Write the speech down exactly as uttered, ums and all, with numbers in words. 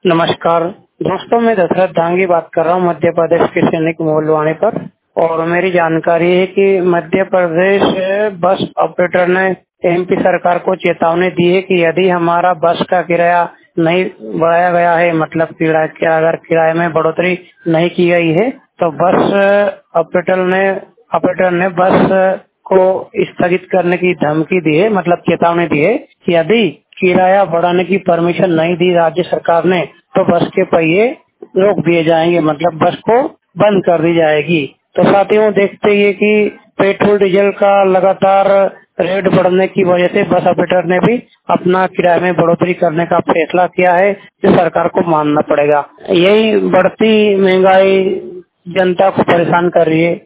नमस्कार दोस्तों, मैं दशरथ दांगी बात कर रहा हूँ मध्य प्रदेश के सैनिक मोहलवाणी पर। और मेरी जानकारी है कि मध्य प्रदेश बस ऑपरेटर ने एमपी सरकार को चेतावनी दी है कि यदि हमारा बस का किराया नहीं बढ़ाया गया है, मतलब किराया के अगर किराए में बढ़ोतरी नहीं की गई है, तो बस ऑपरेटर ने ऑपरेटर ने बस को स्थगित करने की धमकी दी है, मतलब चेतावनी दी है कि यदि किराया बढ़ाने की परमिशन नहीं दी राज्य सरकार ने तो बस के पहिए रोक दिए जाएंगे, मतलब बस को बंद कर दी जाएगी। तो साथियों, देखते ही कि पेट्रोल डीजल का लगातार रेट बढ़ने की वजह से बस ऑपरेटर ने भी अपना किराए में बढ़ोतरी करने का फैसला किया है, जो सरकार को मानना पड़ेगा। यही बढ़ती महंगाई जनता को परेशान कर रही है।